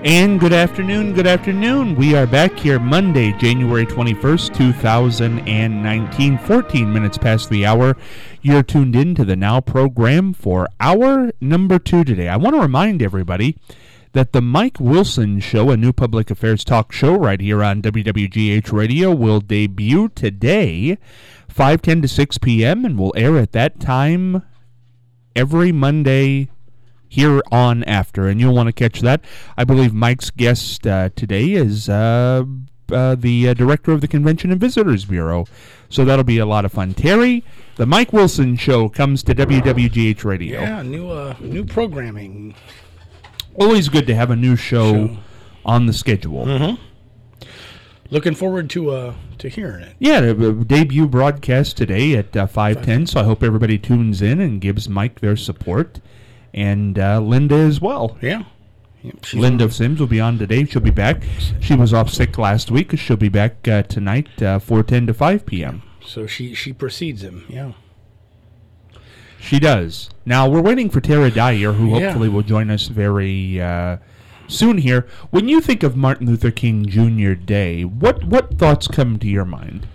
And good afternoon. We are back here Monday, January 21st, 2019, 14 minutes past the hour. You're tuned in to the Now program for hour number 2 today. I want to remind everybody that the Mike Wilson Show, a new public affairs talk show right here on WWGH Radio, will debut today, 5:10 to 6 p.m., and will air at that time every Monday here on after, and you'll want to catch that. I believe Mike's guest today is the director of the Convention and Visitors Bureau, so that'll be a lot of fun. Terry, the Mike Wilson Show comes to WWGH Radio. Yeah, new programming. Always good to have a new show on the schedule. Mm-hmm. Looking forward to hearing it. Yeah, the debut broadcast today at 5:10, so I hope everybody tunes in and gives Mike their support. And Linda as well. Yeah. Linda Sims will be on today. She'll be back. She was off sick last week. She'll be back tonight, 4:10 to 5 p.m. So she precedes him, yeah. She does. Now, we're waiting for Tara Dyer, who hopefully will join us very soon here. When you think of Martin Luther King Jr. Day, what thoughts come to your mind?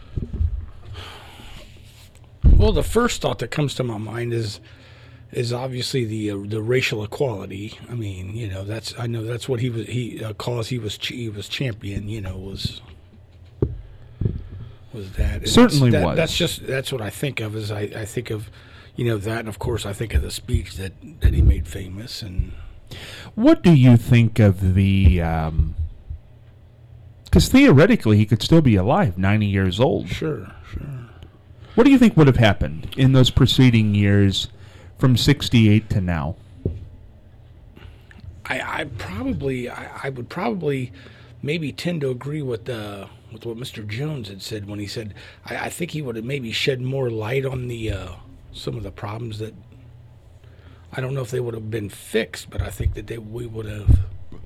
Well, the first thought that comes to my mind is obviously the racial equality. I mean, that's what cause he was champion. Was that certainly was. That's what I think of. Is I think of that, and of course I think of the speech that he made famous. And what do you think of the? Because theoretically he could still be alive, 90 years old. Sure. What do you think would have happened in those preceding years? From 68 to now, I would probably maybe tend to agree with what Mr. Jones had said when he said I think he would have maybe shed more light on the some of the problems that I don't know if they would have been fixed, but I think that we would have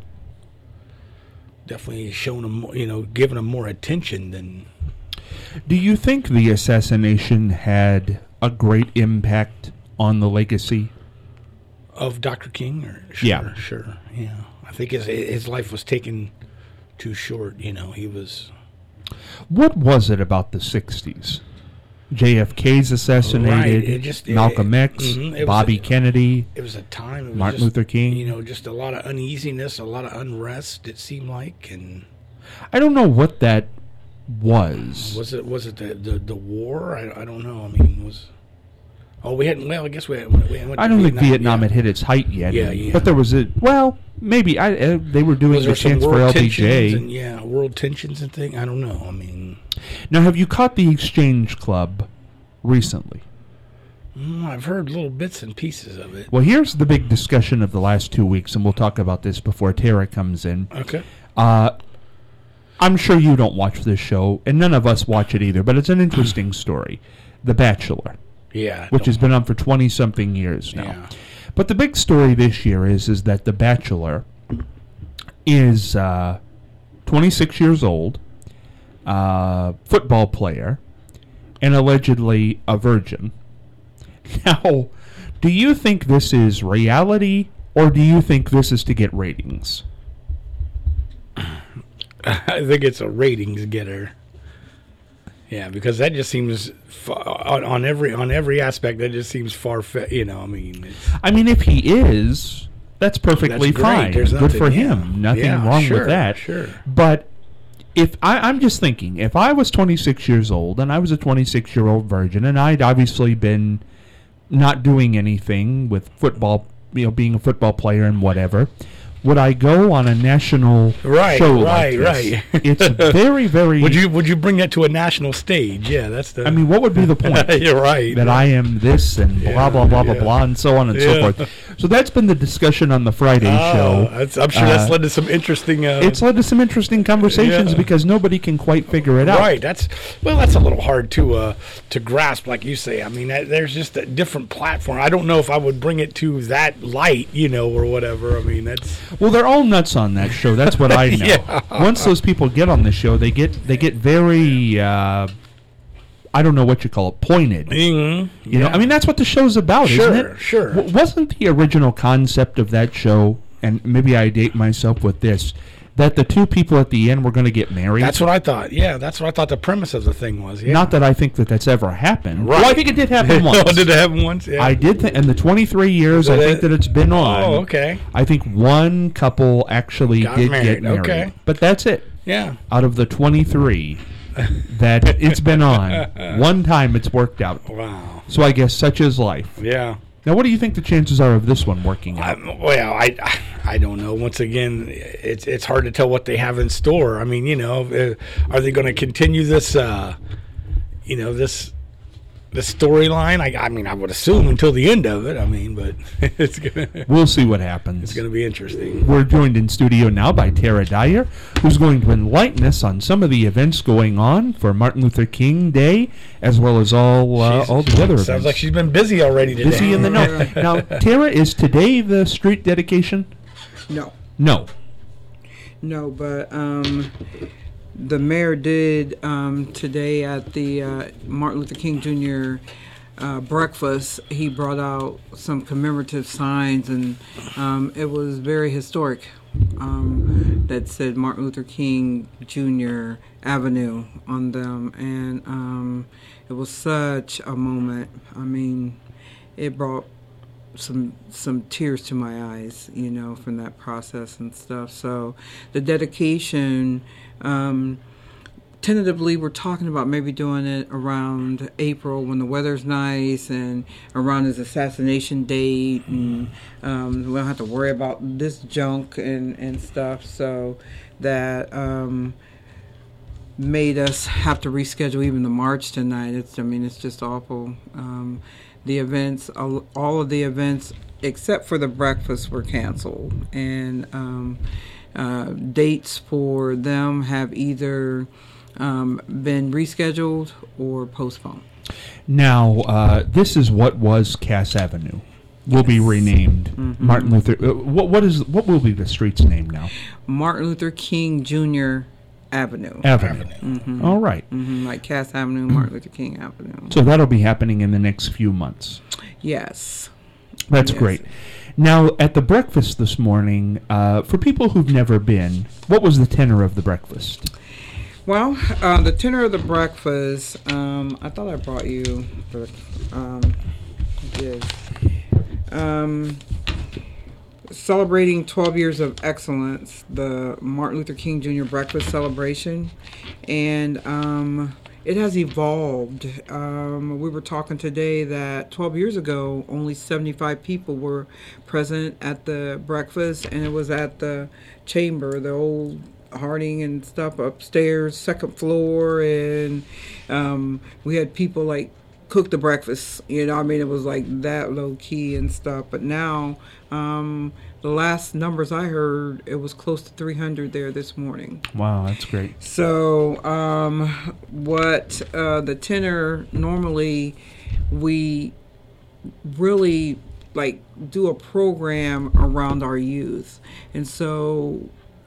definitely shown them, given them more attention than. Do you think the assassination had a great impact on the legacy of Dr. King? Sure. Yeah, I think his life was taken too short. He was. What was it about the 60s? JFK's assassinated, right. Malcolm X, Bobby Kennedy. It was a time. Martin Luther King. Just a lot of uneasiness, a lot of unrest. It seemed like, and I don't know what that was. Was it the war? I don't know. I mean, we hadn't. Well, I guess we went I don't think Vietnam had hit its height yet. Yeah. But there was maybe they were doing the chance for LBJ. World tensions and things. I don't know. I mean, now have you caught the Exchange Club recently? I've heard little bits and pieces of it. Well, here's the big discussion of the last 2 weeks, and we'll talk about this before Tara comes in. Okay. I'm sure you don't watch this show, and none of us watch it either, but it's an interesting story. The Bachelor. Yeah. Which has been on for 20-something years now. Yeah. But the big story this year is that The Bachelor is 26 years old, football player, and allegedly a virgin. Now, do you think this is reality, or do you think this is to get ratings? I think it's a ratings getter. Yeah, because that just seems on every aspect. That just seems far-fetched. I mean, if he is, that's perfectly fine. Good for him. Nothing wrong with that. Sure. But if I'm just thinking, if I was 26 years old and I was a 26-year-old virgin, and I'd obviously been not doing anything with football, being a football player and whatever. Would I go on a national show like this? Right. It's very, very... Would you bring that to a national stage? Yeah, that's the... I mean, what would be the point? You're right. That I am this and blah, blah, blah, blah, blah, and so on and so forth. So that's been the discussion on the Friday show. I'm sure that's led to some interesting... it's led to some interesting conversations because nobody can quite figure it out. Right. That's a little hard to grasp, like you say. I mean, there's just a different platform. I don't know if I would bring it to that light, or whatever. I mean, that's... Well, they're all nuts on that show. That's what I know. Once those people get on the show, they get very I don't know what you call it, pointed. Mm-hmm. You know, I mean that's what the show's about, isn't it? Sure. Wasn't the original concept of that show and maybe I date myself with this, that the two people at the end were going to get married. That's what I thought. Yeah, that's what I thought the premise of the thing was. Yeah. Not that I think that that's ever happened. Right. Well, I think it did happen once. Oh, did it happen once? Yeah. I did think in the 23 years I think that it's been on. Oh, okay. I think one couple actually did get married. Okay. But that's it. Yeah. Out of the 23 that it's been on, one time it's worked out. Wow. So I guess such is life. Yeah. Now, what do you think the chances are of this one working out? I don't know. Once again, it's hard to tell what they have in store. I mean, are they going to continue this, this storyline? I mean, I would assume until the end of it. I mean, but we'll see what happens. It's going to be interesting. We're joined in studio now by Tara Dyer, who's going to enlighten us on some of the events going on for Martin Luther King Day, as well as all the other events. Sounds like she's been busy already today. Busy in the know. Now, Tara, is today the street dedication? No. No. No, but the mayor did today at the Martin Luther King Jr. Breakfast. He brought out some commemorative signs, and it was very historic. That said Martin Luther King Jr. Avenue on them, and it was such a moment. I mean, it brought some tears to my eyes, from that process and stuff. So the dedication, tentatively we're talking about maybe doing it around April when the weather's nice and around his assassination date, and we don't have to worry about this junk and stuff. So that made us have to reschedule even the march tonight. It's just awful. The events, all of the events except for the breakfast were canceled, and dates for them have either been rescheduled or postponed. Now, this is what was Cass Avenue. Will be renamed Martin Luther. What will be the street's name now? Martin Luther King Jr. Avenue. Mm-hmm. All right. Mm-hmm. Like Cass Avenue, Martin Luther King Avenue. So that'll be happening in the next few months. Yes. That's great. Now, at the breakfast this morning, for people who've never been, what was the tenor of the breakfast? Well, the tenor of the breakfast, I thought I brought you this. Celebrating 12 years of excellence, the Martin Luther King Jr. Breakfast Celebration, and it has evolved. We were talking today that 12 years ago, only 75 people were present at the breakfast, and it was at the chamber, the old Harding and stuff upstairs, second floor, and we had people like cook the breakfast, it was like that low key and stuff. But now, the last numbers I heard, it was close to 300 there this morning. Wow, that's great. So, what the tenor, normally we really do a program around our youth, and so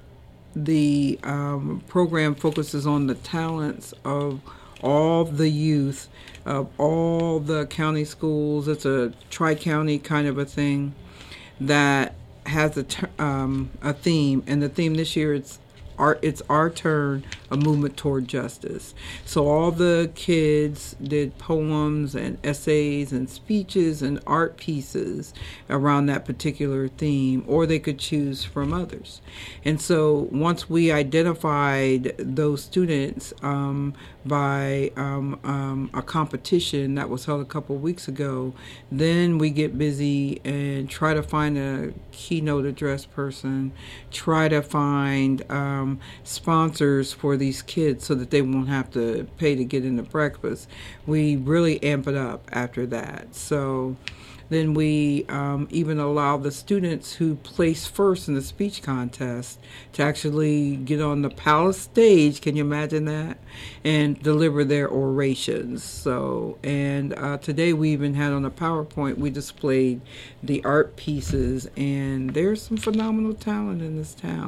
the program focuses on the talents of all the youth of all the county schools. It's a tri-county kind of a thing that has a theme, and the theme this year it's our turn, a movement toward justice. So all the kids did poems and essays and speeches and art pieces around that particular theme, or they could choose from others. And so once we identified those students by a competition that was held a couple of weeks ago, then we get busy and try to find a keynote address person, try to find sponsors for these kids so that they won't have to pay to get into breakfast. We really amp it up after that. So then we even allow the students who place first in the speech contest to actually get on the palace stage, can you imagine that, and deliver their orations. So, and today we even had on the PowerPoint, we displayed the art pieces, and there's some phenomenal talent in this town.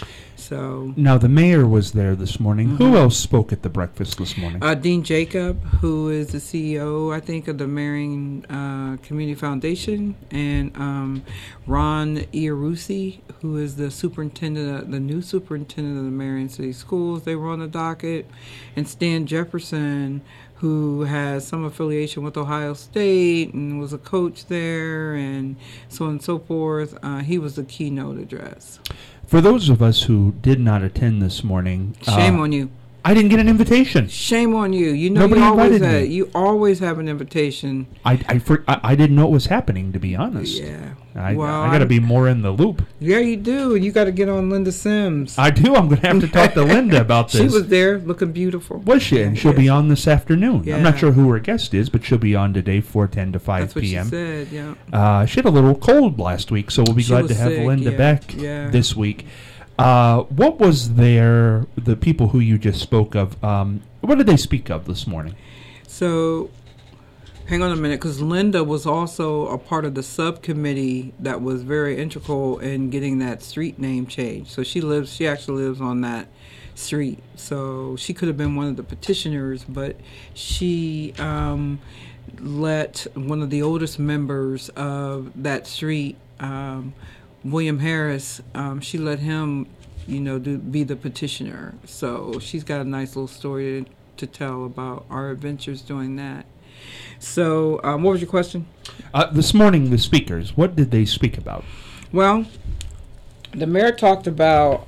So Now, the mayor was there this morning. Who else spoke at the breakfast this morning? Dean Jacob, who is the CEO, I think, of the Marion Community Foundation, and Ron Iarussi, who is the superintendent, the new superintendent of the Marion City Schools. They were on the docket, and Stan Jefferson, who has some affiliation with Ohio State and was a coach there, and so on and so forth. He was the keynote address. For those of us who did not attend this morning, Shame on you. I didn't get an invitation. Shame on you. You know, Nobody invited me. You always have an invitation. I didn't know it was happening, to be honest. Yeah. I got to be more in the loop. Yeah, you do. You got to get on Linda Sims. I do. I'm going to have to talk to Linda about this. She was there looking beautiful. Was she? And she'll be on this afternoon. Yeah. I'm not sure who her guest is, but she'll be on today, 4:10 to 5 That's what p.m. she said, yeah. She had a little cold last week, so we'll be She glad was to have sick, Linda yeah. back Yeah. this week. What was the people who you just spoke of, what did they speak of this morning? So, hang on a minute, because Linda was also a part of the subcommittee that was very integral in getting that street name changed. So she actually lives on that street. So she could have been one of the petitioners, but she let one of the oldest members of that street, William Harris, she let him, be the petitioner. So she's got a nice little story to tell about our adventures doing that. So, what was your question? This morning, the speakers, what did they speak about? Well, the mayor talked about,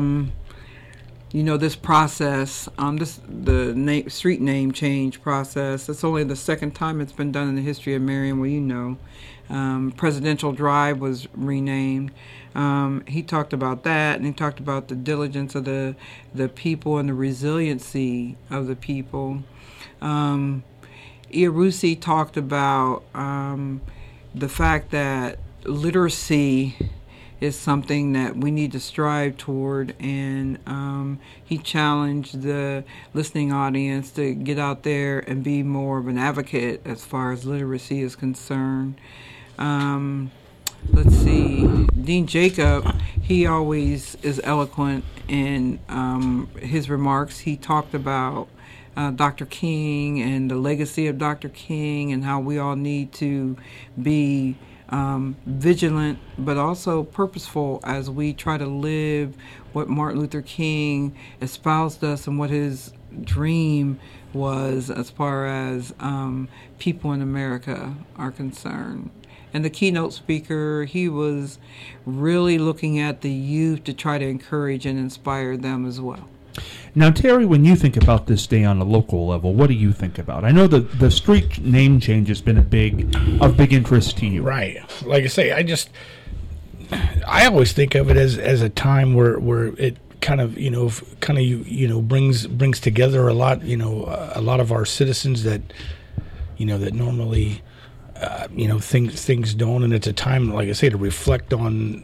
this process, the street name change process. It's only the second time it's been done in the history of Marion, Presidential Drive was renamed. He talked about that, and he talked about the diligence of the people and the resiliency of the people. Iarussi talked about the fact that literacy is something that we need to strive toward, and he challenged the listening audience to get out there and be more of an advocate as far as literacy is concerned. Let's see, Dean Jacob, he always is eloquent in his remarks. He talked about Dr. King and the legacy of Dr. King and how we all need to be vigilant but also purposeful as we try to live what Martin Luther King espoused us and what his dream was as far as people in America are concerned. And the keynote speaker, he was really looking at the youth to try to encourage and inspire them as well. Now, Terry, when you think about this day on a local level, what do you think about? I know that the street name change has been of big interest to you. Right. Like I say, I always think of it as a time where it kind of brings together a lot of our citizens that that normally things don't, and it's a time, like I say, to reflect on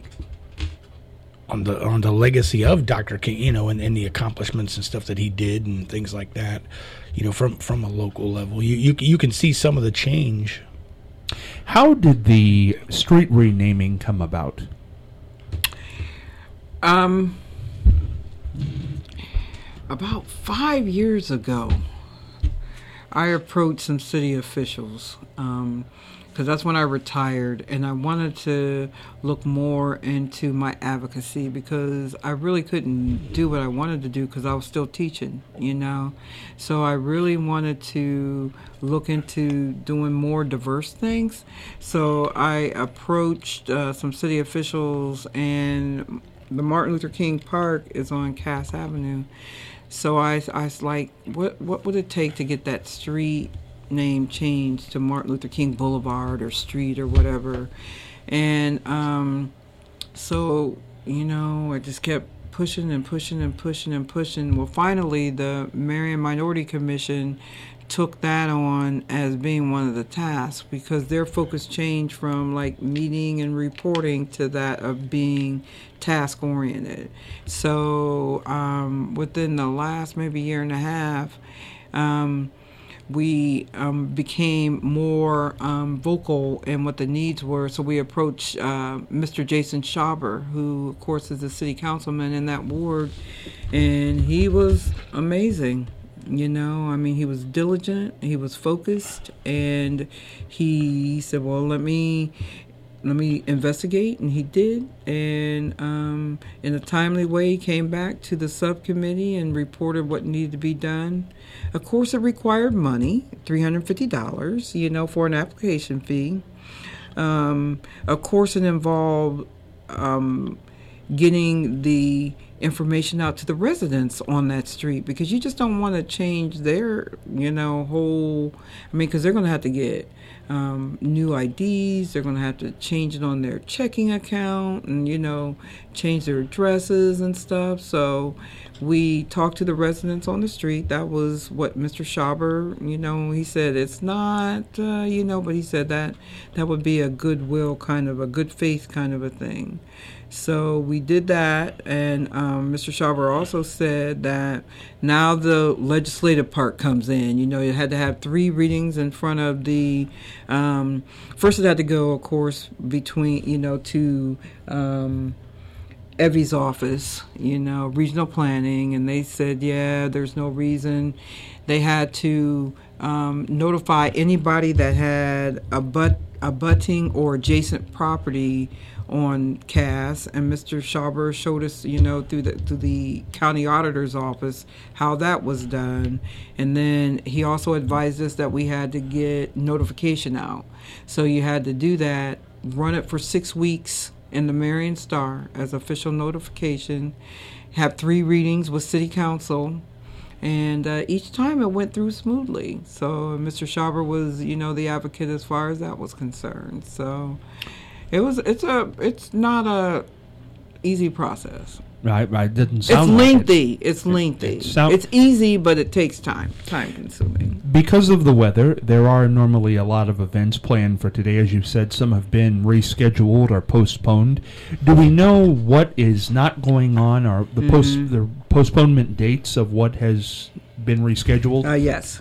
the legacy of Dr. King, and the accomplishments and stuff that he did and things like that, from a local level. You can see some of the change. How did the street renaming come about? About 5 years ago, I approached some city officials, because that's when I retired, and I wanted to look more into my advocacy because I really couldn't do what I wanted to do because I was still teaching, So I really wanted to look into doing more diverse things. So I approached some city officials, and the Martin Luther King Park is on Cass Avenue. So I was like, what would it take to get that street name changed to Martin Luther King Boulevard or Street or whatever? And so I just kept pushing and pushing and pushing and pushing. Well, finally the Marion Minority Commission took that on as being one of the tasks because their focus changed from like meeting and reporting to that of being task oriented. So within the last maybe year and a half, we became more vocal in what the needs were. So we approached Mr. Jason Schauber, who, of course, is the city councilman in that ward, and he was amazing. You know, I mean, he was diligent, he was focused, and he said, well, let me investigate, and he did, and in a timely way he came back to the subcommittee and reported what needed to be done. Of course, it required money, $350, you know, for an application fee. Of course, it involved getting the information out to the residents on that street, because you just don't want to change their, you know, whole, I mean, because they're going to have to get new IDs, they're going to have to change it on their checking account, and, you know, change their addresses and stuff. So we talked to the residents on the street. That was what Mr. Schauber, you know, he said it's not, you know, but he said that would be a goodwill kind of, a good faith kind of a thing. So we did that, and Mr. Schauber also said that now the legislative part comes in. You know, you had to have 3 readings in front of the, first it had to go, of course, between, you know, to Evie's office, you know, regional planning, and they said, yeah, there's no reason. They had to notify anybody that had abutting or adjacent property on Cass, and Mr. Schauber showed us, you know, through the county auditor's office how that was done. And then he also advised us that we had to get notification out. So you had to do that, run it for 6 weeks in the Marion Star as official notification, have 3 readings with City Council, and each time it went through smoothly. So Mr. Schauber was, you know, the advocate as far as that was concerned. So it's not a easy process. Right. Didn't sound. It's like lengthy. it. It's lengthy. It's easy, but it takes time consuming. Because of the weather, there are normally a lot of events planned for today. As you said, some have been rescheduled or postponed. Do we know what is not going on, or the postponement dates of what has been rescheduled? Yes.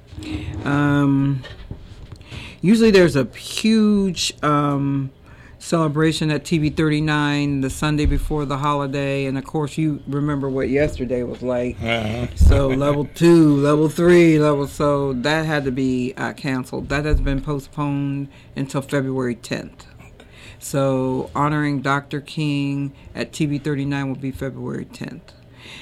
Usually there's a huge celebration at TV 39 the Sunday before the holiday, and of course you remember what yesterday was like. So level 2, level 3, so that had to be canceled. That has been postponed until February 10th. So honoring Dr. King at TV 39 will be February 10th.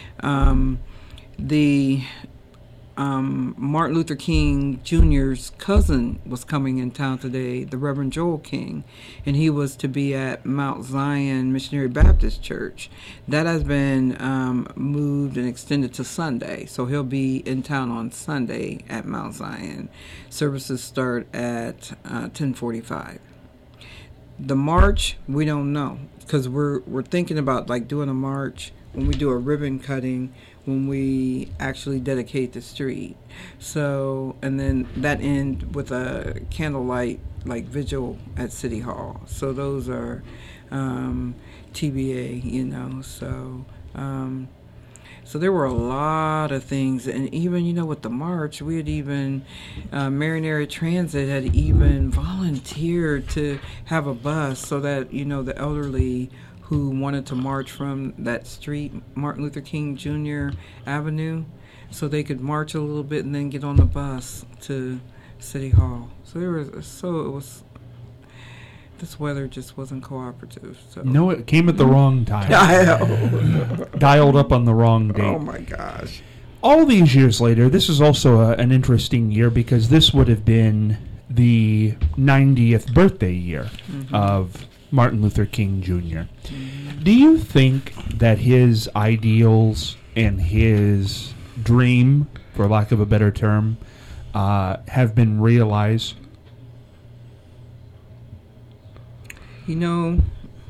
The Martin Luther King Jr.'s cousin was coming in town today, the Reverend Joel King, and he was to be at Mount Zion Missionary Baptist Church. That has been moved and extended to Sunday, so he'll be in town on Sunday at Mount Zion. Services start at 10:45. The march, we don't know, because we're thinking about like doing a march when we do a ribbon cutting, when we actually dedicate the street. So, and then that end with a candlelight like vigil at City Hall. So those are TBA, you know. So so there were a lot of things, and even, you know, with the march, we had even Marion Area Transit had even volunteered to have a bus so that, you know, the elderly who wanted to march from that street, Martin Luther King Jr. Avenue, so they could march a little bit and then get on the bus to City Hall. This weather just wasn't cooperative. So. No, it came at the wrong time. Dialed up on the wrong date. Oh my gosh. All these years later, this is also an interesting year, because this would have been the 90th birthday year of Martin Luther King Jr. Do you think that his ideals and his dream, for lack of a better term, have been realized? You know,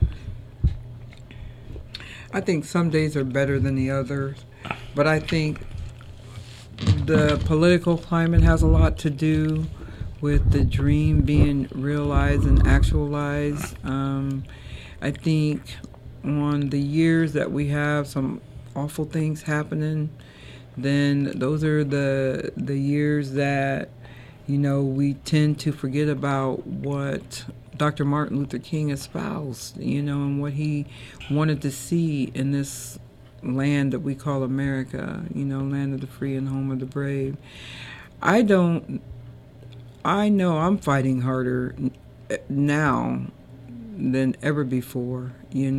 I think some days are better than the others, but I think the political climate has a lot to do with the dream being realized and actualized. I think on the years that we have some awful things happening, then those are the years that, we tend to forget about what Dr. Martin Luther King espoused, and what he wanted to see in this land that we call America, land of the free and home of the brave. I know I'm fighting harder now than ever before,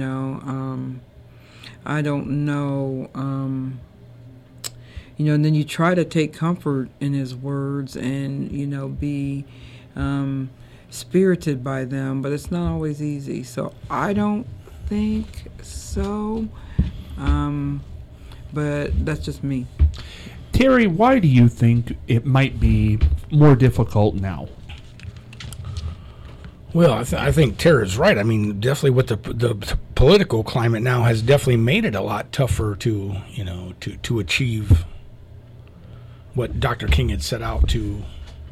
I don't know, and then you try to take comfort in his words and, be spirited by them, but it's not always easy. So I don't think so, but that's just me. Terry, why do you think it might be more difficult now? Well, I think Tara's right. I mean, definitely with the political climate now has definitely made it a lot tougher to achieve what Dr. King had set out to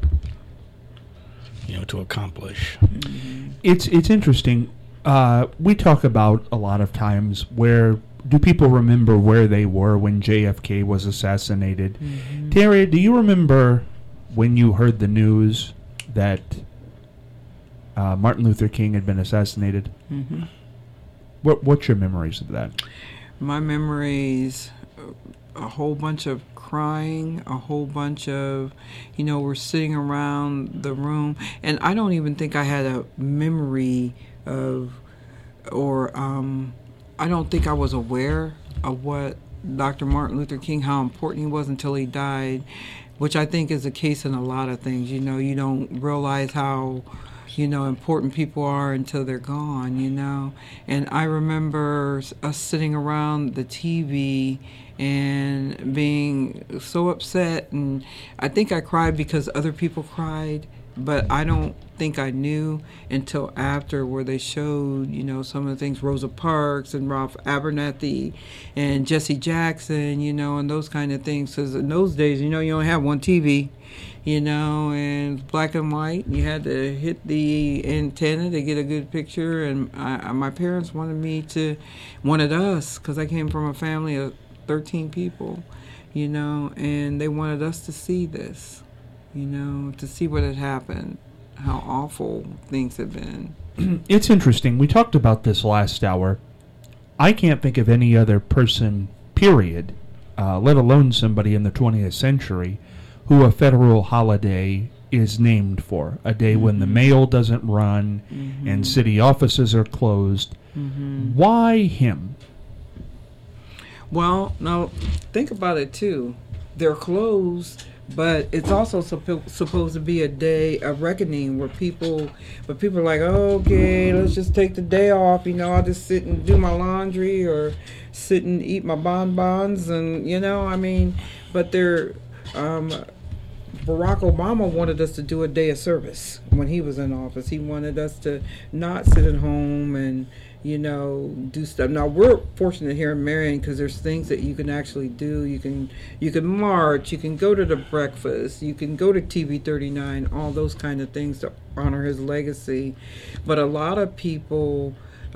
accomplish. Mm-hmm. It's interesting. We talk about a lot of times where do people remember where they were when JFK was assassinated? Mm-hmm. Terry, do you remember when you heard the news that Martin Luther King had been assassinated? Mm-hmm. What's your memories of that? My memories, a whole bunch of crying, a whole bunch of, we're sitting around the room, and I don't even think I had a memory of, or I don't think I was aware of what Dr. Martin Luther King, how important he was until he died, which I think is the case in a lot of things. You don't realize how important people are until they're gone, And I remember us sitting around the TV and being so upset, and I think I cried because other people cried, but I don't think I knew until after, where they showed, some of the things, Rosa Parks and Ralph Abernathy and Jesse Jackson, and those kind of things. Because in those days, you only have one TV, and black and white. You had to hit the antenna to get a good picture. And my parents wanted us, because I came from a family of 13 people, and they wanted us to see this, to see what had happened, how awful things have been. It's interesting. We talked about this last hour. I can't think of any other person, period, let alone somebody in the 20th century, who a federal holiday is named for. A day mm-hmm. when the mail doesn't run mm-hmm. and city offices are closed. Mm-hmm. Why him? Well, now, think about it, too. They're closed, but it's also supposed to be a day of reckoning where people are like, oh, okay, let's just take the day off. I'll just sit and do my laundry or sit and eat my bonbons. And, but they're... Barack Obama wanted us to do a day of service when he was in office. He wanted us to not sit at home and, do stuff. Now, we're fortunate here in Marion because there's things that you can actually do. You can march, you can go to the breakfast, you can go to TV 39, all those kind of things to honor his legacy. But a lot of people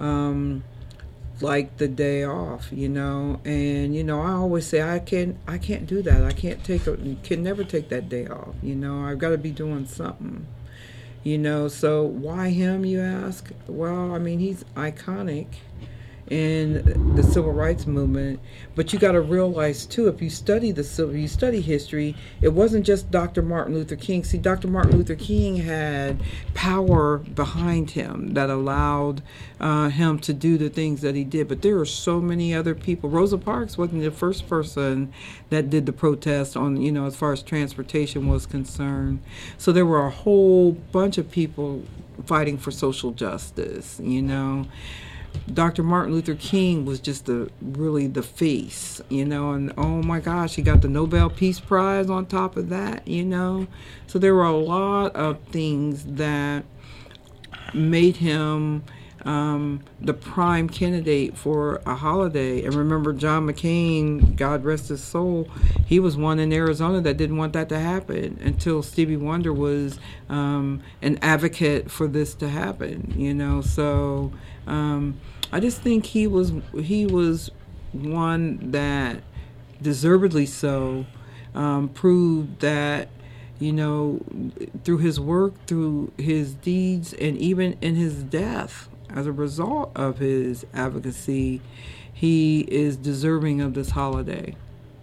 like the day off, and I always say I can't do that. I can never take that day off. I've got to be doing something. So why him, you ask? Well, he's iconic in the civil rights movement, but you got to realize too, if you study history, it wasn't just Dr. Martin Luther King. See, Dr. Martin Luther King had power behind him that allowed him to do the things that he did, but there are so many other people. Rosa Parks wasn't the first person that did the protest on, as far as transportation was concerned. So there were a whole bunch of people fighting for social justice, Dr. Martin Luther King was just really the face, and oh my gosh, he got the Nobel Peace Prize on top of that, So there were a lot of things that made him the prime candidate for a holiday. And remember, John McCain, God rest his soul, he was one in Arizona that didn't want that to happen until Stevie Wonder was an advocate for this to happen, So I just think he was one that deservedly so, proved that, through his work, through his deeds, and even in his death, as a result of his advocacy, he is deserving of this holiday.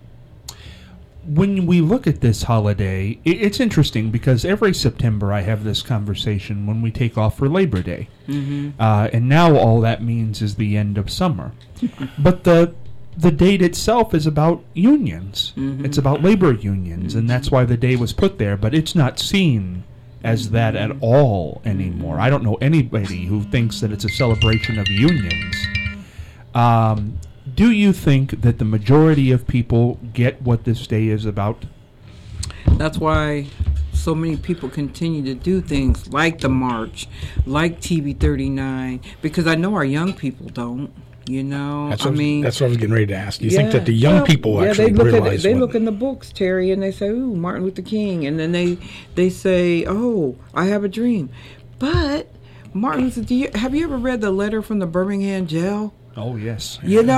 When we look at this holiday, it's interesting because every September I have this conversation when we take off for Labor Day. Mm-hmm. And now all that means is the end of summer. But the date itself is about unions. Mm-hmm. It's about labor unions, and that's why the day was put there. But it's not seen as that at all anymore. I don't know anybody who thinks that it's a celebration of unions. Do you think that the majority of people get what this day is about? That's why so many people continue to do things like the march, like TV 39, because I know our young people don't. That's what I was getting ready to ask. You think that the young people actually realize they look in the books, Terry, and they say, "Ooh, Martin Luther King," and then they say, "Oh, I have a dream." But Martin Luther, have you ever read the letter from the Birmingham jail? Oh, yes.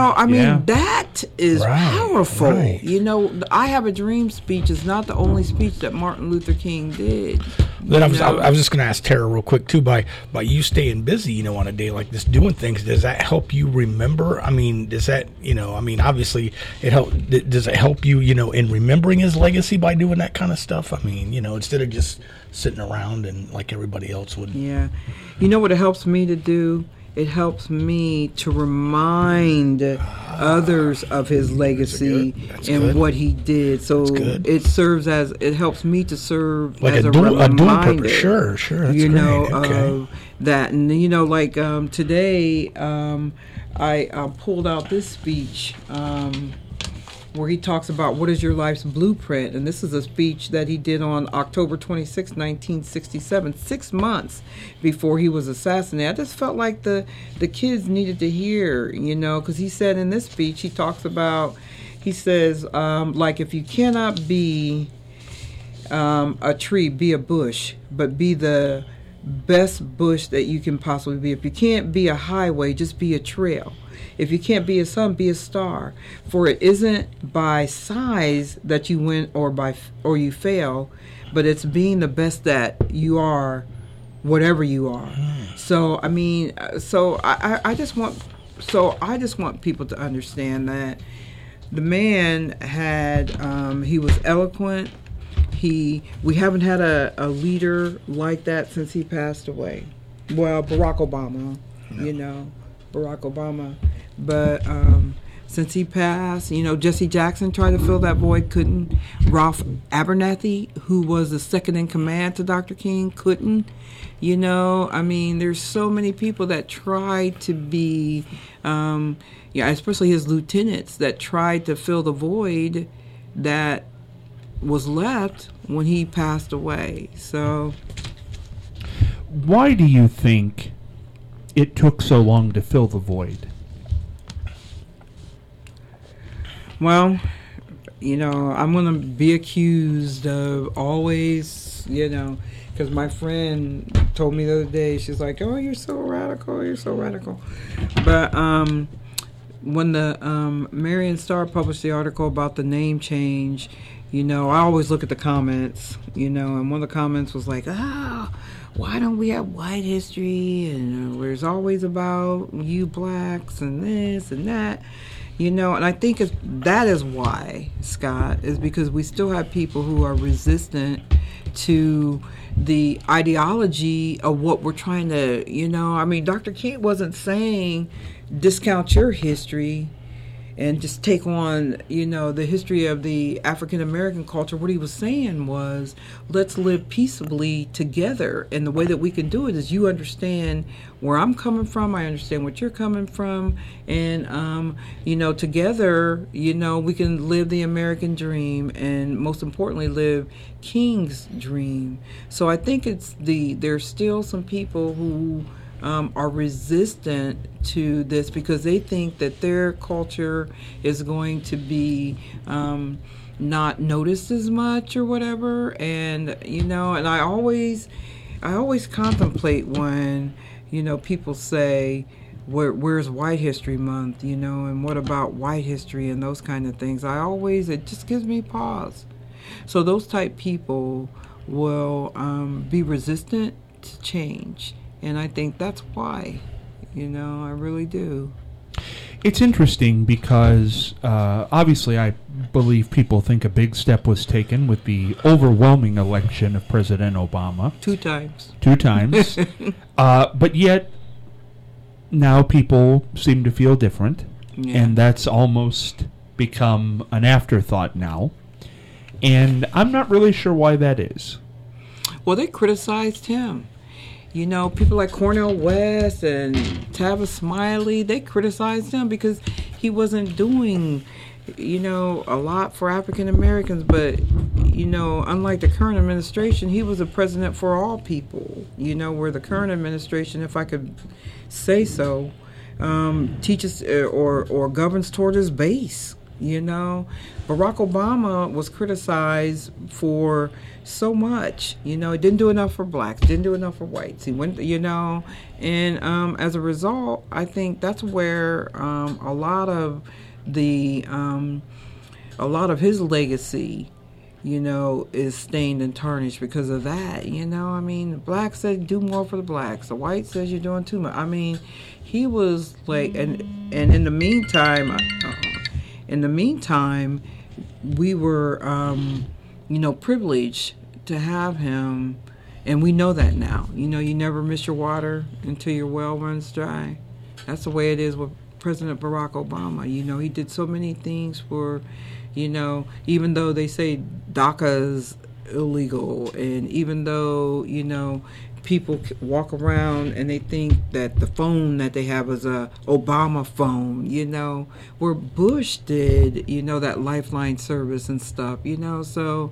That is powerful. Right. I Have a Dream speech is not the only speech that Martin Luther King did. Then I was just going to ask Tara real quick, too, by you staying busy, on a day like this, doing things, does that help you remember? Does that, obviously, does it help you, in remembering his legacy by doing that kind of stuff? Instead of just sitting around and like everybody else would. Yeah. You know what it helps me to do? It helps me to remind others of his legacy and what he did. So it helps me to serve like as a dual purpose. Sure. That's great. Of that. And today I pulled out this speech where he talks about what is your life's blueprint. And this is a speech that he did on October 26, 1967, 6 months before he was assassinated. I just felt like the kids needed to hear, because he said in this speech, he says, if you cannot be a tree, be a bush, but be the best bush that you can possibly be. If you can't be a highway, just be a trail. If you can't be a sun, be a star. For it isn't by size that you win or you fail, but it's being the best that you are, whatever you are. So I just want people to understand that the man had he was eloquent. We haven't had a leader like that since he passed away. Well, Barack Obama, Barack Obama. But since he passed, Jesse Jackson tried to fill that void, couldn't. Ralph Abernathy, who was the second in command to Dr. King, couldn't. There's so many people that tried to be, especially his lieutenants that tried to fill the void that was left when he passed away. So, why do you think it took so long to fill the void? Well, I'm going to be accused of always, because my friend told me the other day, she's like, "Oh, you're so radical. But when the Marion Star published the article about the name change, I always look at the comments, and one of the comments was like, why don't we have white history? And there's always about you blacks and this and that. And I think that is why, Scott, is because we still have people who are resistant to the ideology of what we're trying to, Dr. King wasn't saying discount your history and just take on, the history of the African American culture. What he was saying was, let's live peaceably together. And the way that we can do it is you understand where I'm coming from, I understand what you're coming from, and, together, we can live the American dream and most importantly, live King's dream. So I think there's still some people who are resistant to this because they think that their culture is going to be not noticed as much or whatever. And and I always contemplate when people say where's White History Month, and what about white history and those kind of things. It just gives me pause. So those type people will be resistant to change, and I think that's why, I really do. It's interesting because obviously I believe people think a big step was taken with the overwhelming election of President Obama. Two times. But yet now people seem to feel different, and that's almost become an afterthought now. And I'm not really sure why that is. Well, they criticized him. People like Cornel West and Tavis Smiley, they criticized him because he wasn't doing, a lot for African Americans. But, unlike the current administration, he was a president for all people. Where the current administration, if I could say so, teaches or governs toward his base. Barack Obama was criticized for so much. He didn't do enough for blacks, didn't do enough for whites. He went, and as a result, I think that's where a lot of his legacy, is stained and tarnished because of that. The black said do more for the blacks. The white says you're doing too much. He was like, and in the meantime. We were, privileged to have him, and we know that now. You never miss your water until your well runs dry. That's the way it is with President Barack Obama. He did so many things for, even though they say DACA is illegal, and even though, people walk around and they think that the phone that they have is a Obama phone, where Bush did, that Lifeline service and stuff, so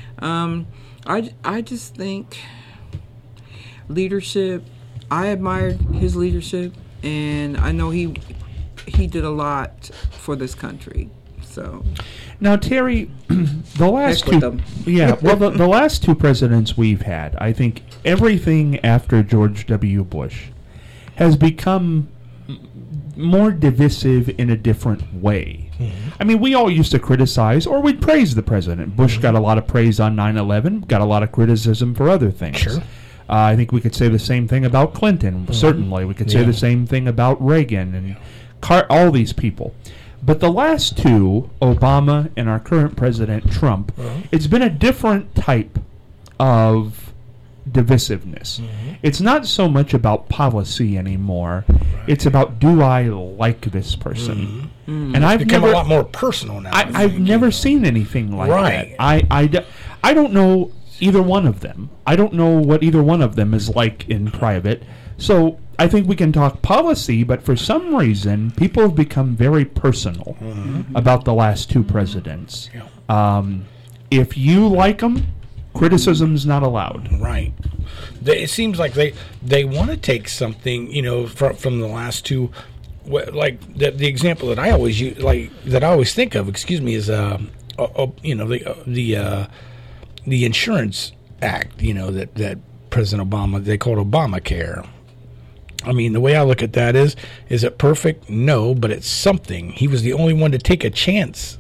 I just think leadership, I admired his leadership, and I know he did a lot for this country. So now, Terry, the last two, the last two presidents we've had, I think everything after George W. Bush has become more divisive in a different way. Mm-hmm. We all used to criticize, or we'd praise the president. Bush got a lot of praise on 9/11, got a lot of criticism for other things. Sure. I think we could say the same thing about Clinton. Mm-hmm. Certainly, we could say the same thing about Reagan and all these people. But the last two, Obama and our current president, Trump, it's been a different type of divisiveness. Mm-hmm. It's not so much about policy anymore. Right. It's about, do I like this person? Mm-hmm. Mm-hmm. And I've become a lot more personal now. I've never seen anything like that. I don't know either one of them. I don't know what either one of them is like in private. So I think we can talk policy, but for some reason, people have become very personal about the last two presidents. Yeah. If you like them, criticism's not allowed. Right. It seems like they want to take something, from the last two. Like the example that I always use, that I always think of, is the Insurance Act, that President Obama, they called Obamacare. The way I look at that is it perfect? No, but it's something. He was the only one to take a chance.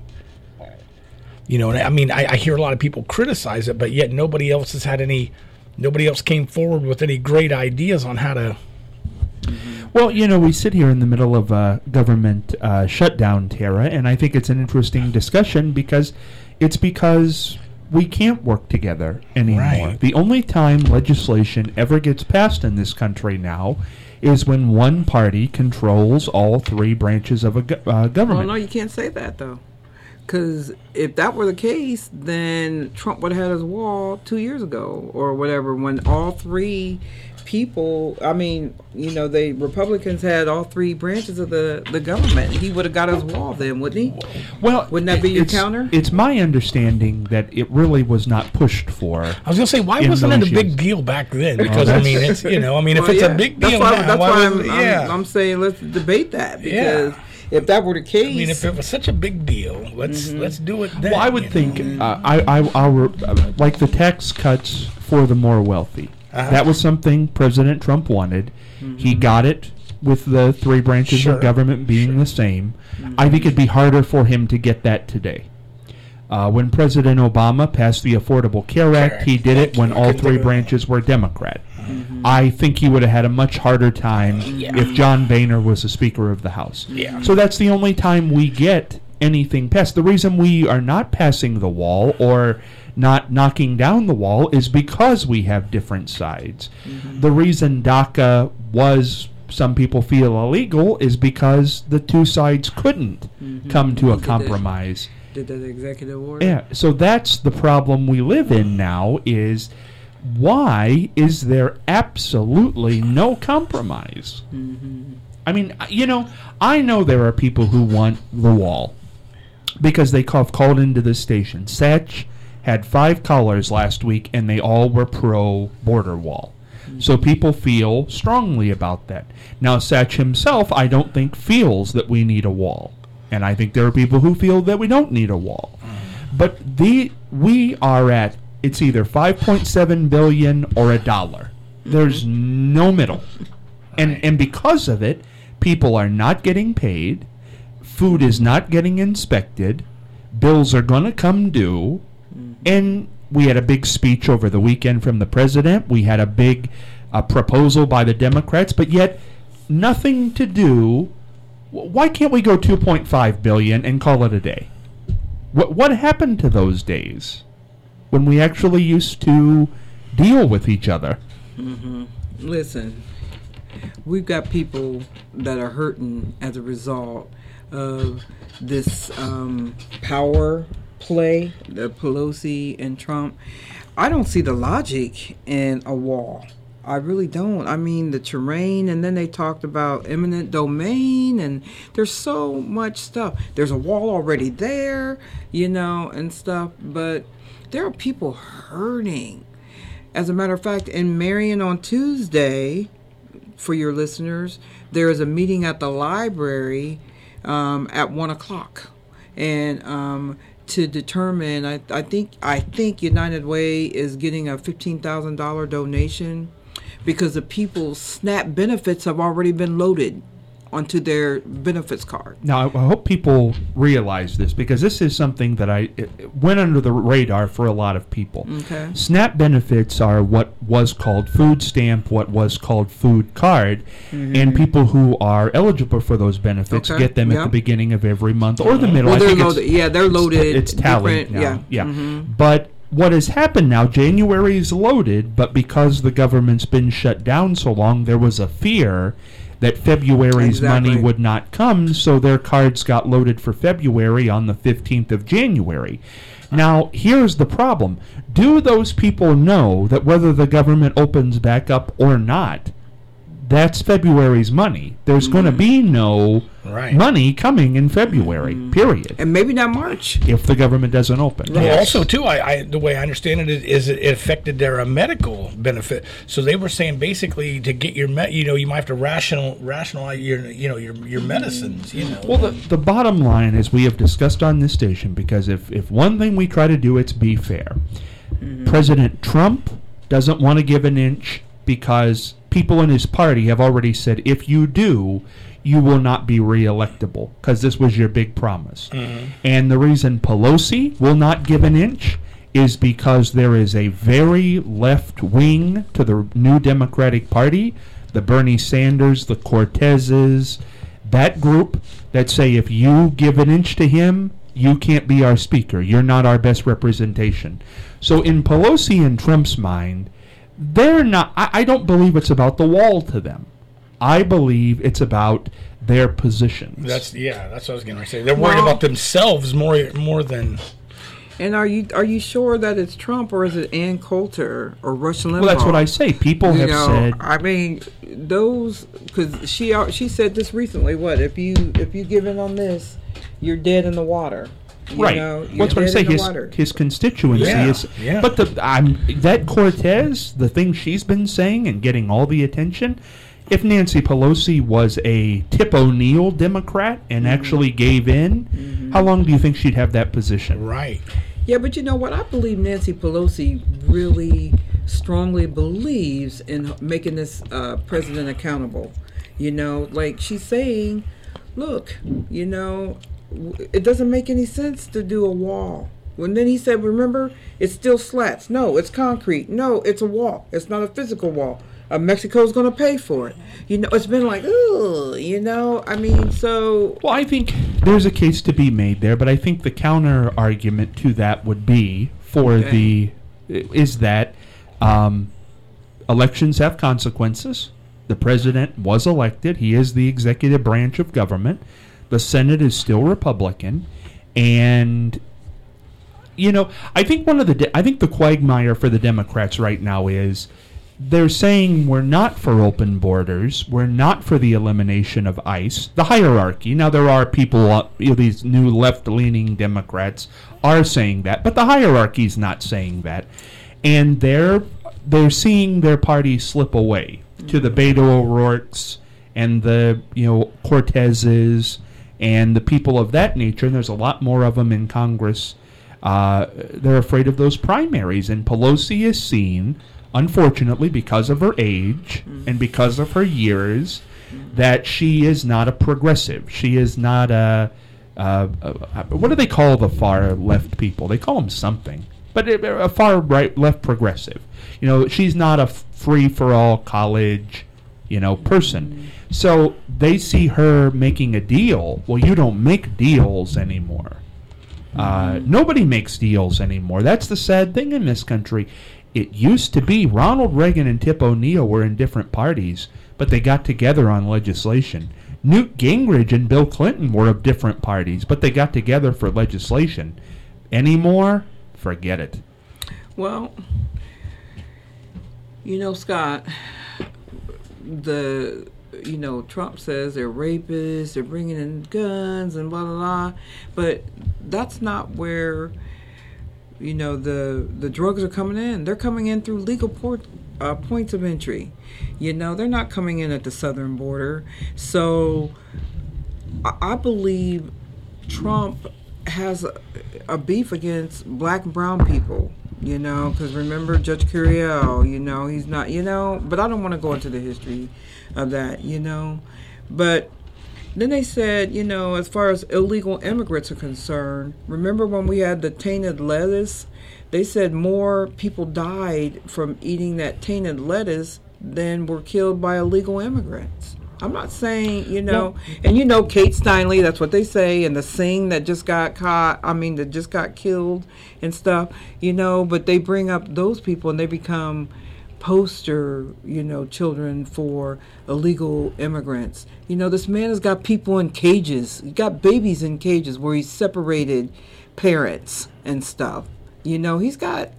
I hear a lot of people criticize it, but yet nobody else came forward with any great ideas on how to. Well, we sit here in the middle of a government shutdown, Tara, and I think it's an interesting discussion because we can't work together anymore. Right. The only time legislation ever gets passed in this country now is when one party controls all three branches of a government. Well, no, you can't say that, though. Because if that were the case, then Trump would have had his wall 2 years ago or whatever, when all three people, the Republicans had all three branches of the government. He would have got his wall then, wouldn't he? Well, wouldn't that be your counter? It's my understanding that it really was not pushed for. I was going to say, why wasn't it a big deal back then? Because it's if it's a big deal now, that's why I'm saying let's debate that, because if that were the case, if it was such a big deal, let's do it then. Well, I would think like the tax cuts for the more wealthy. That was something President Trump wanted. Mm-hmm. He got it. with the three branches Sure. of government being Sure. the same. I think it'd be harder for him to get that today. When President Obama passed the Affordable Care Act, he did it when all three branches were Democrat. I think he would have had a much harder time if John Boehner was the Speaker of the House. Yeah. So that's the only time we get anything passed. The reason we are not passing the wall or not knocking down the wall is because we have different sides. The reason DACA was, some people feel, illegal is because the two sides couldn't come to a compromise. Did that executive order? Yeah, so that's the problem we live in now is why is there absolutely no compromise? I mean, I know there are people who want the wall because they called into the station. Satch had 5 callers last week, and they all were pro-border wall. So people feel strongly about that. Now, Satch himself, I don't think, feels that we need a wall. And I think there are people who feel that we don't need a wall. But we are at, it's either $5.7 billion or $1. There's no middle. And because of it, people are not getting paid. Food is not getting inspected. Bills are going to come due. And we had a big speech over the weekend from the president. We had a big proposal by the Democrats, but yet nothing to do. Why can't we go $2.5 billion and call it a day? What happened to those days when we actually used to deal with each other? Listen, we've got people that are hurting as a result of this power play, the Pelosi and Trump. I don't see the logic in a wall. I really don't. I mean, the terrain, and then they talked about eminent domain, and there's so much stuff. There's a wall already there, and stuff, but there are people hurting. As a matter of fact, in Marion on Tuesday, for your listeners, there is a meeting at the library at 1 o'clock. And to determine, I think United Way is getting a $15,000 donation because the people's SNAP benefits have already been loaded onto their benefits card. Now, I hope people realize this because this is something that it went under the radar for a lot of people. Okay. SNAP benefits are what was called food stamp, what was called food card, and people who are eligible for those benefits get them at the beginning of every month or the middle. Well, they're loaded. They're loaded. It's tallied now. Yeah. But what has happened now, January is loaded, but because the government's been shut down so long, there was a fear that February's money would not come, so their cards got loaded for February on the 15th of January. Now, here's the problem. Do those people know that whether the government opens back up or not, that's February's money? There's going to be no money coming in February, period. And maybe not March. If the government doesn't open. Well, also, too, the way I understand it is it affected their medical benefit. So they were saying basically to get your you might have to rationalize your medicines. Well, the bottom line is we have discussed on this station, because if one thing we try to do, it's be fair. President Trump doesn't want to give an inch because people in his party have already said, if you do, you will not be reelectable, because this was your big promise. And the reason Pelosi will not give an inch is because there is a very left wing to the new Democratic Party, the Bernie Sanders, the Cortezes, that group that say if you give an inch to him, you can't be our speaker. You're not our best representation. So in Pelosi and Trump's mind, they're not. I don't believe it's about the wall to them. I believe it's about their positions. That's what I was going to say. They're worried about themselves more than. And are you sure that it's Trump, or is it Ann Coulter or Rush Limbaugh? Well, that's what I say. People have said. I mean, those, because she said this recently. What if you give in on this, you're dead in the water. What's what I say? His constituency is. Yeah. But that Cortez, the thing she's been saying and getting all the attention. If Nancy Pelosi was a Tip O'Neill Democrat and actually gave in, how long do you think she'd have that position? Right. Yeah, but you know what? I believe Nancy Pelosi really strongly believes in making this president accountable. You know, like she's saying, look, you know, it doesn't make any sense to do a wall. And then he said, remember, it's still slats. No, it's concrete. No, it's a wall. It's not a physical wall. Mexico's going to pay for it. You know, it's been like, ooh, you know, I mean, so. Well, I think there's a case to be made there, but I think the counter argument to that would be is that elections have consequences. The president was elected. He is the executive branch of government. The Senate is still Republican. And, you know, I think I think the quagmire for the Democrats right now is they're saying we're not for open borders. We're not for the elimination of ICE. The hierarchy. Now, there are people, these new left-leaning Democrats are saying that, but the hierarchy's not saying that. And they're seeing their party slip away to the Beto O'Rourke's and the, Cortezes and the people of that nature. And there's a lot more of them in Congress. They're afraid of those primaries. And Pelosi is seen, unfortunately, because of her age and because of her years, that she is not a progressive. She is not what do they call the far left people? They call them something. But a far right left progressive. She's not a free-for-all college, person. So they see her making a deal. Well, you don't make deals anymore. Nobody makes deals anymore. That's the sad thing in this country. It used to be Ronald Reagan and Tip O'Neill were in different parties, but they got together on legislation. Newt Gingrich and Bill Clinton were of different parties, but they got together for legislation. Anymore? Forget it. Well, Scott, Trump says they're rapists, they're bringing in guns and blah, blah, blah. But that's not where, the drugs are coming in. They're coming in through legal points of entry. They're not coming in at the southern border. So I believe Trump has a beef against black and brown people, because remember Judge Curiel, he's not, but I don't want to go into the history of that, but then they said, as far as illegal immigrants are concerned, remember when we had the tainted lettuce, they said more people died from eating that tainted lettuce than were killed by illegal immigrants. I'm not saying, and Kate Steinle, that's what they say, and the Singh that just got that just got killed and stuff, but they bring up those people and they become poster, children for illegal immigrants. This man has got people in cages. He's got babies in cages where he's separated parents and stuff. He's got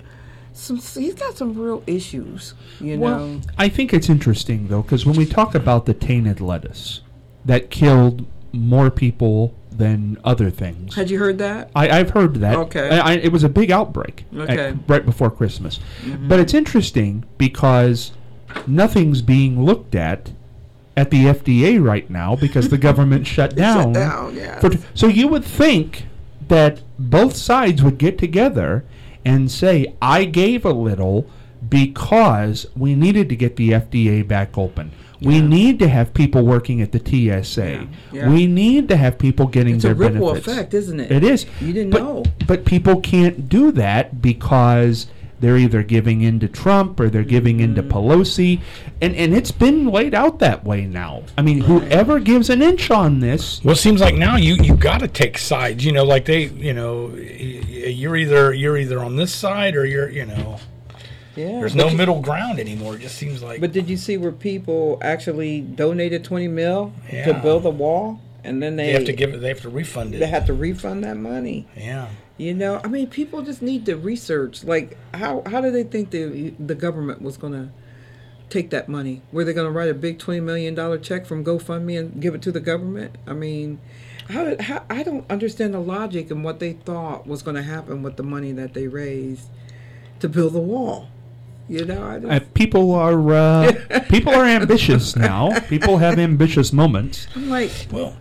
some real issues, Well, I think it's interesting, though, because when we talk about the tainted lettuce that killed more people than other things. Had you heard that? I've heard that. Okay. It was a big outbreak right before Christmas. Mm-hmm. But it's interesting because nothing's being looked at the FDA right now because the government shut down. Yes. So you would think that both sides would get together and say, I gave a little because we needed to get the FDA back open. Yeah. We need to have people working at the TSA. Yeah. We need to have people getting their benefits. It's a ripple effect, isn't it? It is. You didn't know. But people can't do that because they're either giving in to Trump or they're giving in to Pelosi. And it's been laid out that way now. I mean, whoever gives an inch on this. Well, it seems like now you got to take sides. Like they, you're either on this side or you're, there's no middle ground anymore. It just seems like. But did you see where people actually donated $20 million to build a wall, and then they have to refund it. They have to refund that money. Yeah. People just need to research. Like, how do they think the government was going to take that money? Were they going to write a big $20 million check from GoFundMe and give it to the government? I mean, I don't understand the logic and what they thought was going to happen with the money that they raised to build the wall. People are ambitious now. People have ambitious moments. I'm like, well.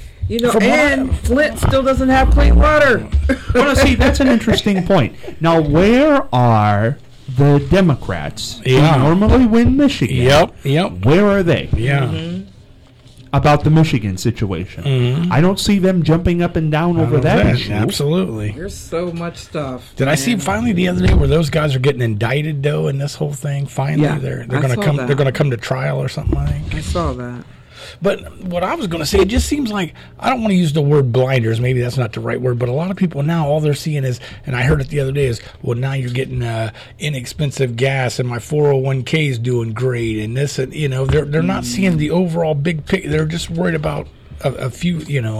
And Flint still doesn't have clean water. Well, see, that's an interesting point. Now, where are the Democrats who normally win Michigan? Yep. Where are they? Yeah. Mm-hmm. about the Michigan situation. Mhm. I don't see them jumping up and down over that issue. Absolutely. There's so much stuff. Did I see finally the other day where those guys are getting indicted though in this whole thing? Finally, Yeah, they're I going to saw come. that. They're going to come to trial or something. I think. I saw that. But what I was going to say, it just seems like, I don't want to use the word blinders. Maybe that's not the right word. But a lot of people now, all they're seeing is, and I heard it the other day, is, well, now you're getting inexpensive gas, and my 401k is doing great, and this, and they're not seeing the overall big picture. They're just worried about a few,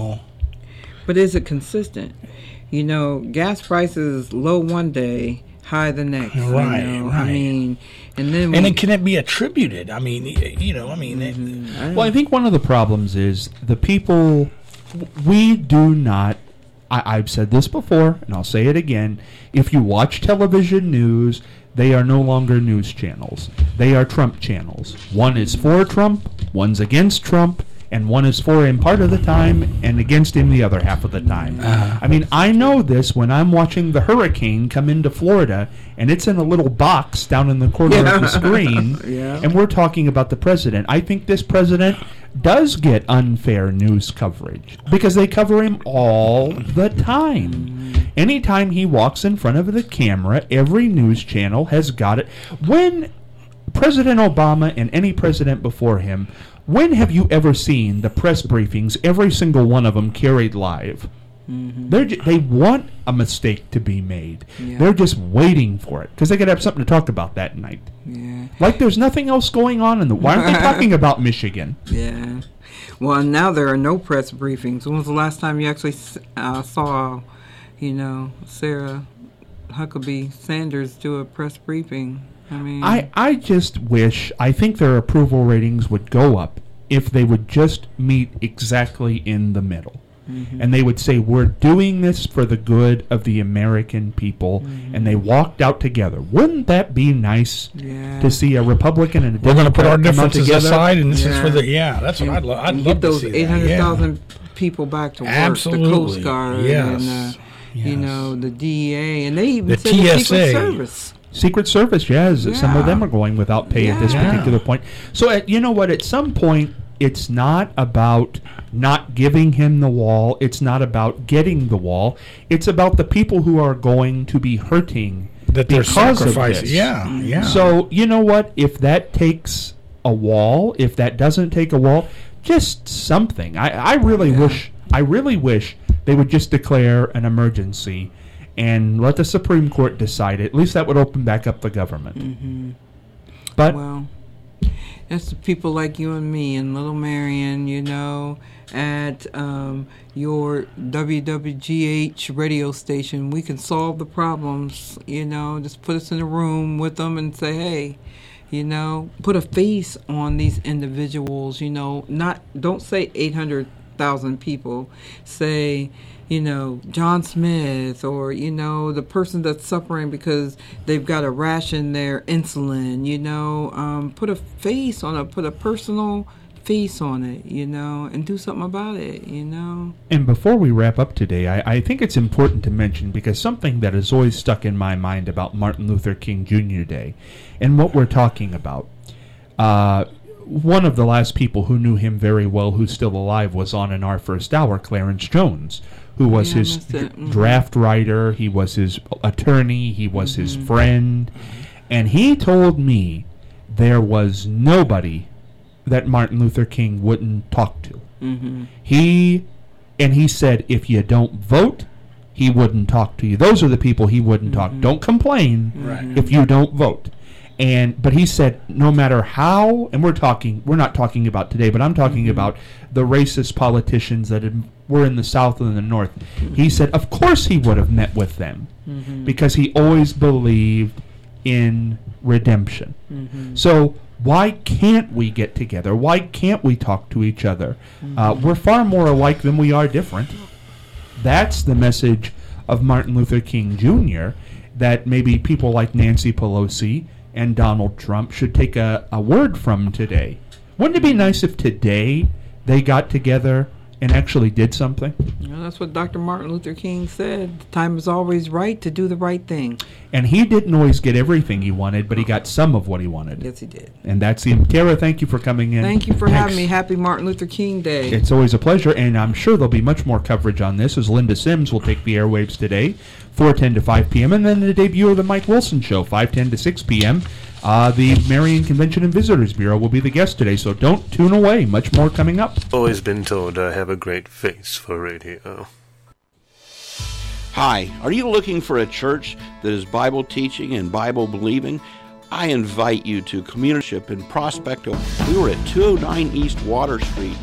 But is it consistent? Gas prices low one day, high the next. Right, I right. mean, and then And then can it be attributed? I mean, Well, I think one of the problems is the people, we do not, I've said this before, and I'll say it again, if you watch television news, they are no longer news channels. They are Trump channels. One is for Trump, one's against Trump, and one is for him part of the time and against him the other half of the time. I mean, I know this when I'm watching the hurricane come into Florida, and it's in a little box down in the corner of the screen, Yeah. and we're talking about the president. I think this president does get unfair news coverage because they cover him all the time. Anytime he walks in front of the camera, every news channel has got it. When President Obama and any president before him, when have you ever seen the press briefings, every single one of them carried live? They want a mistake to be made. Yeah. They're just waiting for it because they could have something to talk about that night. Yeah. Like there's nothing else going on in the. Why aren't they talking about Michigan? Yeah. Well, now there are no press briefings. When was the last time you actually saw, Sarah Huckabee Sanders do a press briefing? I mean, I just wish, I think their approval ratings would go up if they would just meet exactly in the middle. And they would say, we're doing this for the good of the American people. And they walked out together. Wouldn't that be nice to see a Republican and a we're going to put our Democrat come out differences together? aside, and this is Yeah. for the that's what I'd and love get to those see. 800,000 people back to work. Absolutely. The Coast Guard Yes. and the DEA, and they even The said the Secret TSA. Service. Secret Service, yes. Some of Yeah. them are going without pay at this Yeah. particular point. So, you know what? At some point, it's not about not giving him the wall. It's not about getting the wall. It's about the people who are going to be hurting That they're because of sacrificing. this. Yeah. So, you know what? If that takes a wall, if that doesn't take a wall, just something. I really wish they would just declare an emergency and let the Supreme Court decide it. At least that would open back up the government. But Well, that's the people like you and me and Little Marion, at your WWGH radio station. We can solve the problems, just put us in a room with them and say, hey, put a face on these individuals, don't say 800,000 people, say, John Smith, or, the person that's suffering because they've got to ration their insulin, put a face on it, put a personal face on it, and do something about it, And before we wrap up today, I think it's important to mention, because something that has always stuck in my mind about Martin Luther King Jr. Day and what we're talking about. One of the last people who knew him very well, who's still alive, was on in our first hour, Clarence Jones, who was his draft writer, he was his attorney, he was his friend, and he told me there was nobody that Martin Luther King wouldn't talk to. He said, if you don't vote, he wouldn't talk to you. Those are the people he wouldn't talk. Don't complain if you don't vote. But he said, no matter how, and we're not talking about today, but I'm talking about the racist politicians that were in the South and the North. He said, of course he would have met with them because he always believed in redemption. So why can't we get together? Why can't we talk to each other? We're far more alike than we are different. That's the message of Martin Luther King Jr. that maybe people like Nancy Pelosi and Donald Trump should take a word from today. Wouldn't it be nice if today they got together and actually did something. That's what Dr. Martin Luther King said. The time is always right to do the right thing. And he didn't always get everything he wanted, but he got some of what he wanted. Yes, he did. And that's him. Kara, thank you for coming in. Thank you for having me. Happy Martin Luther King Day. It's always a pleasure, and I'm sure there'll be much more coverage on this as Linda Sims will take the airwaves today, 4:10 to 5 p.m., and then the debut of the Mike Wilson Show, 5:10 to 6 p.m. The Marion Convention and Visitors Bureau will be the guest today, so don't tune away. Much more coming up. Always been told I have a great face for radio. Hi, are you looking for a church that is Bible teaching and Bible believing? I invite you to Community in Prospecto. We were at 209 East Water Street